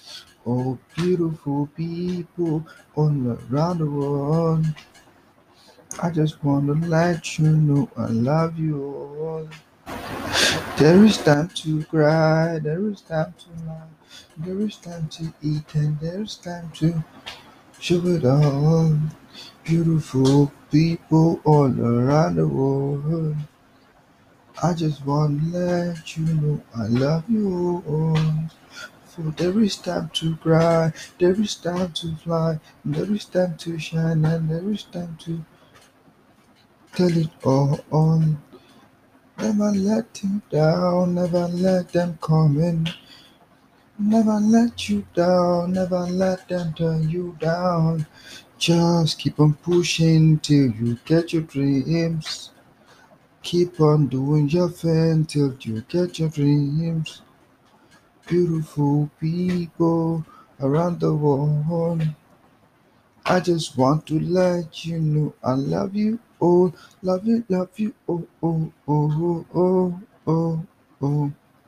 Oh, beautiful people all around the world. I just want to let you know I love you all. There is time to cry, there is time to laugh, there is time to eat, and there is time to show it all. Beautiful people all around the world. I just want to let you know I love you all. For there is time to cry, there is time to fly, there is time to shine, and there is time to tell it all on. Never let them down, never let them come in. Never let you down, never let them turn you down. Just keep on pushing till you get your dreams. Keep on doing your thing till you get your dreams. Beautiful people around the world. I just want to let you know I love you all. Love you, oh, oh, oh, oh, oh, oh.